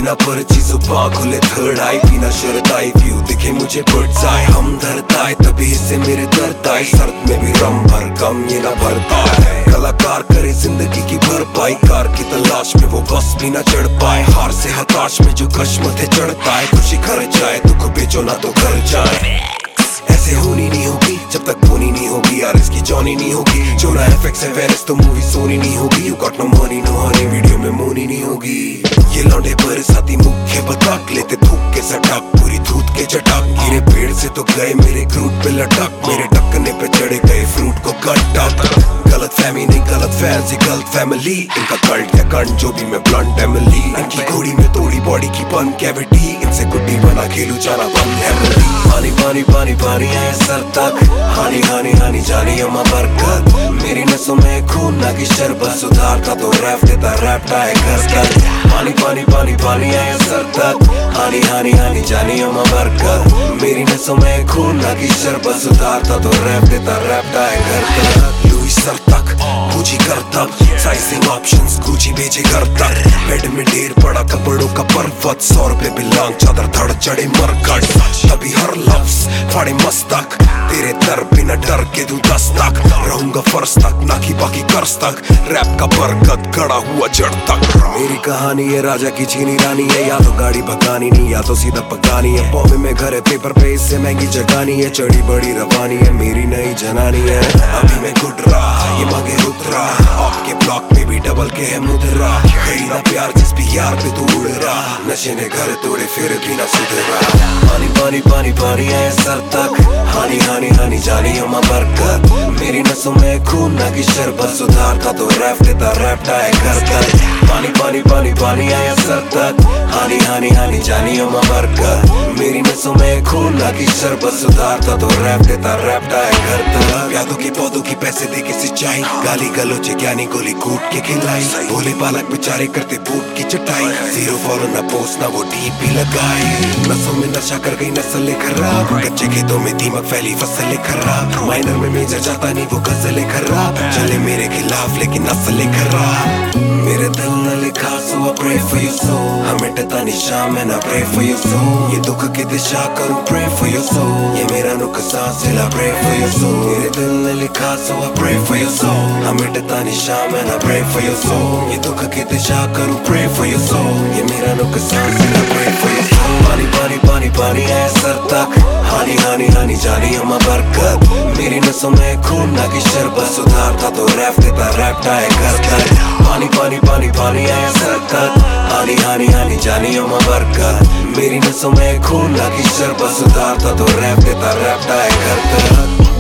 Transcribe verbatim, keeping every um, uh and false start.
बिना पर्ची जुबां खुले थर्ड आई पीना शर्त आई व्यू दिखे मुझे बर्ड्स आए हम धरता है तभी से मेरे दर्द आए सर्द में भी रम भर कम ये ना भरता है कलाकार करे जिंदगी की भरपाई कार की तलाश में वो बस भी ना चढ़ पाए हार से हताश में जो कश्म थे चढ़ता है खुशी घर जाए दुख बेचो ना तो घर जाए ऐसे होनी नहीं होगी जब तक बोनी नहीं होगी यार इसकी जॉनी नहीं होगी जो ना एफएक्स है वेरिस तो मूवी सोनी नहीं होगी you got no money no honey video में मोनी नहीं होगी ये लौंडे बरसाती मुख्य बताक लेते थूक के सटक पूरी धूत के चटक गिरे पेड़ से तो गए मेरे ग्रूट पे लटक मेरे टक्कने पे चढ़े गए फ्रूट को कट गलत फैमी नहीं गलत फैंसी गलत फैमिली इनका कल्ट या कंट जो भी मैं ब्लंट एमिली इनकी घोड़ी में तोड़ी बॉडी की बन कैविटी इनसे गुड्डी बना खेलू जाना बंद एमिली पानी पानी पानी पानी है सर तक हानी हानी हानी जानी अम्मा बरकत मेरी नसों में खून ना की शरबत सुधारता तो रैप देता रैप है घर तक पानी पानी पानी पानी है सर तक हानी हानी हानी जानी अम्मा बरकत मेरी नसों में खून ना की शरबत सुधारता तो रैप देता रैप है घर तक लुई सर तक पूछी कर तक साइजिंग ऑप्शंस गुची बेचे घर तक बेड में ढेर पड़ा कपड़ों का पर्वत सौ रुपए बिलांग चादर धड़ चढ़े मरकट तभी हर लफ्ज फाड़े मस्तक तेरे दर बिना डर के तू दस तक रहूंगा फर्श तक ना कि बाकी कर्ज तक रैप का बरकत गड़ा हुआ जड़ तक मेरी कहानी है राजा की चीनी रानी है या तो गाड़ी भगानी नहीं या तो सीधा पकानी है बॉम्बे में घर है पेपर पे इससे महंगी जगानी है चढ़ी बड़ी रवानी है मेरी नई जनानी है अभी मैं गुड रहा ये मांगे रुद्रा आपके ब्लॉक में भी डबल के है मुद्रा खरीदा प्यार जिस भी यार पे तू उड़ रहा नशे ने घर तोड़े फिर भी ना सुधरा पानी पानी पानी पानी है सर तक हानी हानी हानी जानी अम्मा बरकत मेरी नसों में खून ना की शरबत सुधारता तो रैप देता रैप है घर तक पानी पानी पानी पानी है सर तक हानी हानी हानी जानी अम्मा बरकत मेरी नसों में खून ना की शरबत सुधारता तो रैप देता रैप है घर तक यादों की पौधों की पैसे दे के सिंचाई गाली गलोचे ज्ञानी गोली कूट के खिलाई भोले बालक बेचारे करते बूट की चटाई जीरो फॉलो ना पोस्ट ना वो डीपी लगाई नसों में नशा कर गई नस्लें खराब कच्चे खेतों में दीमक फैली फसलें खराब माइनर में मेजर जाता नहीं वो गजलें खराब चले मेरे खिलाफ लेकिन नस्लें खराब मेरे दिल न लिखा सो I pray for your soul हमें टता निशान में ना pray for your soul ये दुख की दिशा करूं pray for your soul ये मेरा नुकसान सिला pray for your soul मेरे दिल ने लिखा सो I pray for your soul हमें टता निशान में ना pray for your soul ये दुख की दिशा करूं pray for your soul ये मेरा नुकसान सिला pray for your soul पानी पानी पानी पानी है सर तक हानी हानी हानी जानी अम्मा बरकत मेरी नसों में खून ना की शरबत सुधारता तो रैप देता रैप है घर तक पानी पानी पानी पानी है सर तक हानी हानी हानी जानी अम्मा बरकत मेरी नसों में खून ना की शरबत सुधारता तो रैप देता रैप है घर तक